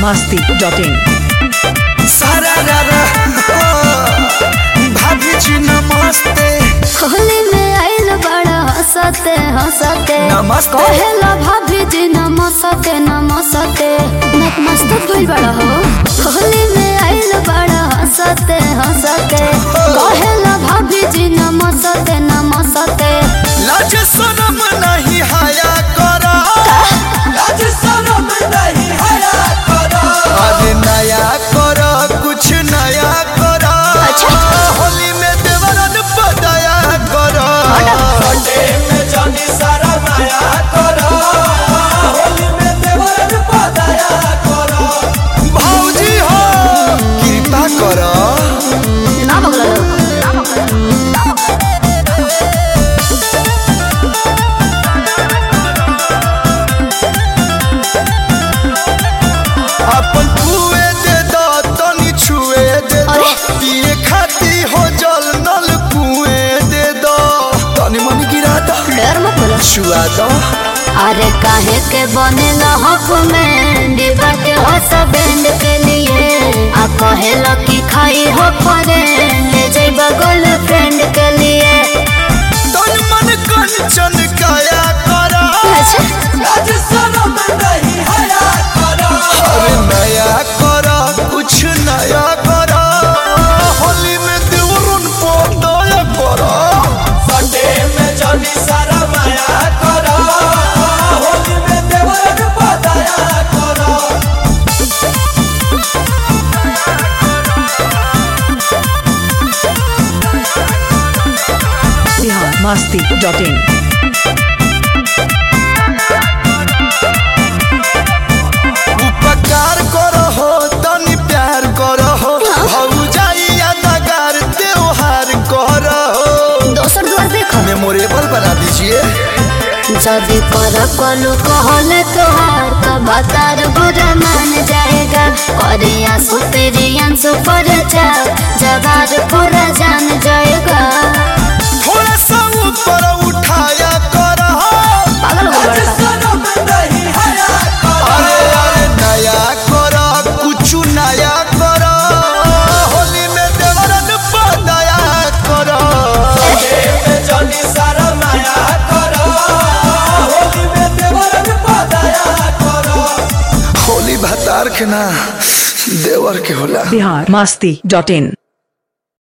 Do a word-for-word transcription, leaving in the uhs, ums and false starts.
मस्ती dot इन। सारा रारा भाभी जी नमस्ते। होली में आइल बड़ा हंसते हंसते नमस्ते। कहेला भाभी जी नमस्ते नमस्ते मस्त भइल बड़ा हो। होली में आइल बड़ा हंसते हंसते कहेला भाभी जी नमस्ते नमस्ते। लाज शरम नहीं हाया करा, लाज शरम नहीं हाया करा। अरे नया करा कुछ नया करा। अच्छा। होली में देवरन बदाया करा। बर्थडे में जानी सारा नया करा। होली में देवरन बदाया करा। भौजी हो कृपा करा। ना बगल अपन कुए दे दो तनी छुए दे दो। पिए खाती हो जल नल कुए दे दो। तनी मन गिरा दो डर मत बोलो। छुआ दो। अरे काहे के बनेला हक में डिब्बा के हो सब बैंड के लिए आ कहेला कि खाई हो परे ले जाइबा गर्लफ्रेंड के लिए। तन मन कंचन काया करा। अच्छा। लाज शरम नहीं हया करा। अरे नया करा कुछ नया करा। होली में देवरुन पोंदया करा। संडे में जानी सारा माया करा। होली में देवरुन पोंदया करा। Bihar Masti dot in. उपकार करो हो तनी प्यार करो हो। भौजाई यादगार त्योहार करो हो। दोसर द्वार देखो मेमोरेबल बना दीजिए। जब कर कलू कहले तोहार तो बतार बुरा मान जाएगा। करिया सुतेरिया सुपर जा जवार पूरा जान जाएगा। थोड़ा सा ऊपर उठाया करो। पागल हो गया। अरे अरे नया करो कुछ नया करो। होली में देवरन बदाया करो। जानी सारा नया करो। होली में देवरन बदाया करो। होली भतार के ना देवर के होला। बिहार मस्ती डॉट इन।